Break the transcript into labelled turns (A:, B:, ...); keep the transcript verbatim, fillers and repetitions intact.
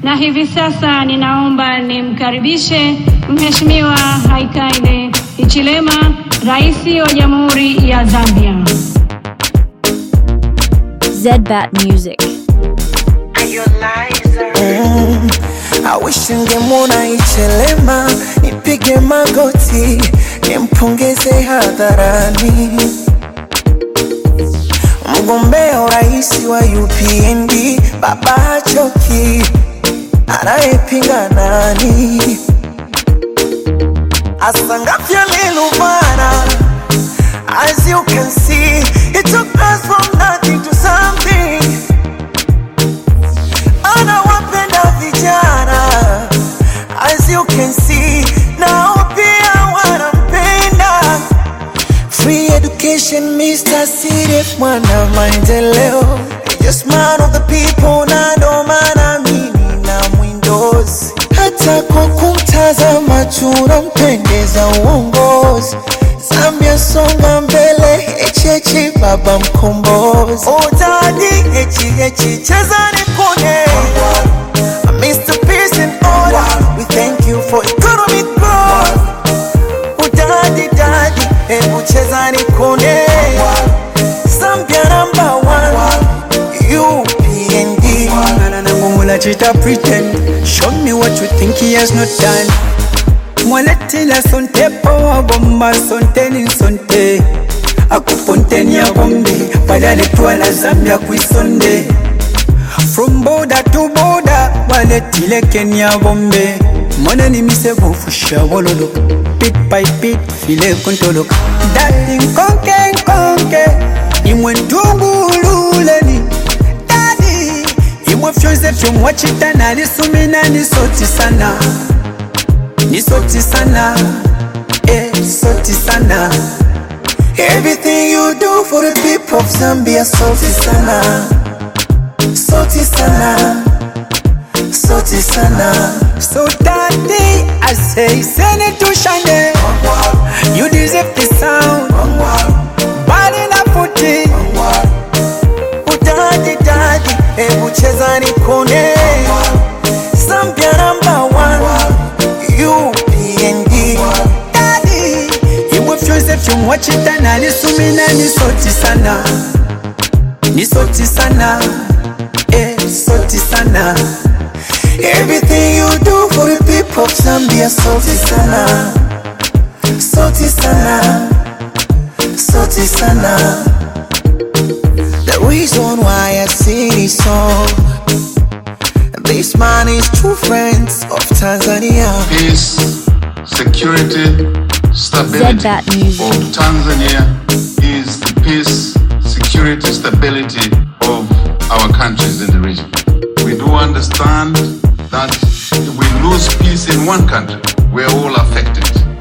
A: Na hivi sasa ninaomba nimkaribishe Mheshimiwa Hakainde Hichilema, Rais wa Jamhuri ya Zambia.
B: Zedbat Music.
C: Mm, I wish ningemwona Hichilema, nipige magoti, nimpongeze hadharani. Mgombea urais wa U P N D, baba hachoki, anayepinga nani? Asangafya liluvana. As you can see, it took us from nothing to something. Anawapenda vijana. As you can see, now pia wanampenda. Free education, Mister Sirif mwana maendeleo. Just man of the people, na ndo maana mimi na mwindozi. Hata kwa kumtazama tunampendeza uongozi. Zambia songa mbele, echechi baba mkombozi. Utadi, echi echi cheza nikone. Mister Peace and Order, we thank you for economic growth. Utadi dadi, ebu cheza nikone. Zambia number one, U P N D.
D: Nana chita pretend, show me what you think he has not done. Mwaletila sonte po bomba sonte ni sonte. Akuponte ni agombe, padane tuwa la Zambia kuisonde. From border to border, waletile Kenya bombe. Mwana ni mise bufusha wololo, pit by pit file kontolo. Dati nkonke nkonke, imwe ntungu luleni. Dati, imwe fyonze fyomwachita na lisumina ni soti sana. Ni soti sana, eh, soti sana.
C: Everything you do for the people of Zambia, soti sana. Soti sana, soti sana.
D: So daddy, I say, send it to Shande. You deserve the sound. Bali na puti.
C: Udadi dadi, ebu cheza nikone. Zambia number one, U P N D.
D: Daddy, imwe fyonze fyomwachita na lisumina ni soti sana. Ni soti sana, eh, soti sana.
C: Everything you do for the people of Zambia, soti sana. Soti sana, soti sana. The reason why I sing this song, this man is true friends of Tanzania.
E: Peace, security, stability of Tanzania is the peace, security, stability of our countries in the region. We do understand that if we lose peace in one country, we're all affected.